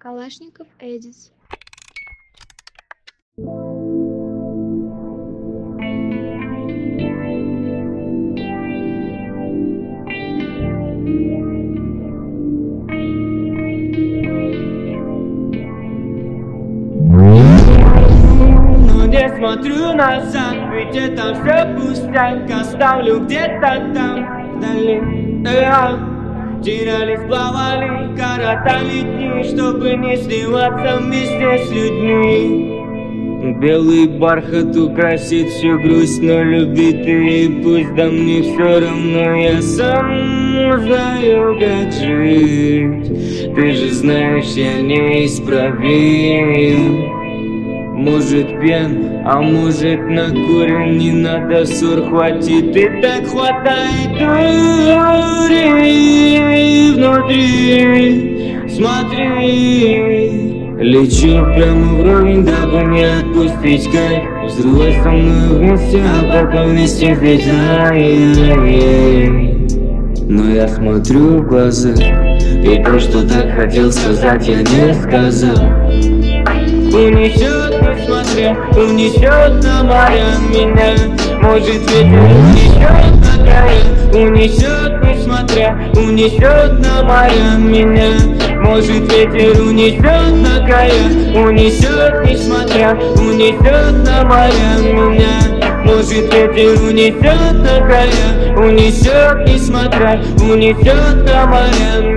Калашников Эдис. Но не смотрю назад, ведь это все пустяк. Оставлю где-то там, вдали. Терялись, плавали, коротали дни, чтобы не сливаться вместе с людьми. Белый бархат украсит всю грусть, но любит и пусть, да мне все равно. Я сам знаю, как жить. Ты же знаешь, я неисправим. Может пьян, а может накурен. Не надо ссор, хватит и так хватает дури внутри. Смотри, лечу прямо вровень, дабы не отпустить кайф. Взрывай со мной вместе, а потом вместе здесь. Но я смотрю в глаза, и то, что так хотел сказать, я не сказал. Унесет, несмотря, унесет на моря меня. Может ветер унесет на края. Унесет, несмотря, унесет на моря меня. Может ветер унесет на края. Унесет, несмотря, унесет на моря меня. Может ветер унесет на края. Унесет, несмотря, унесет на моря меня.